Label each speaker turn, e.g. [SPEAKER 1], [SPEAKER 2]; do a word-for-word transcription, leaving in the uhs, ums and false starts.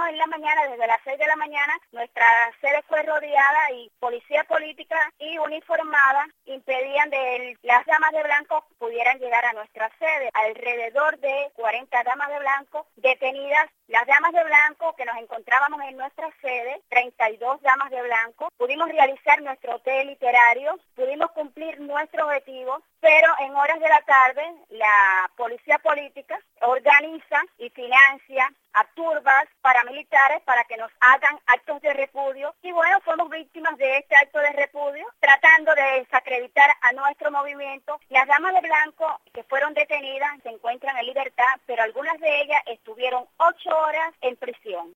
[SPEAKER 1] en la mañana, desde las seis de la mañana, nuestra sede fue rodeada y policía política y uniformada impedían que las damas de blanco pudieran llegar a nuestra sede. Alrededor de cuarenta damas de blanco detenidas. Las damas de blanco que nos encontrábamos en nuestra sede, treinta y dos damas de blanco, pudimos realizar nuestro hotel literario, pudimos cumplir nuestro objetivo, pero en horas de la tarde la policía política organiza y financia a turbas paramilitares para que nos hagan actos de repudio y bueno, fuimos víctimas de este acto de repudio, tratando de desacreditar a nuestro movimiento. Las damas de blanco que fueron detenidas se encuentran en libertad, pero algunas de ellas estuvieron ocho horas en prisión.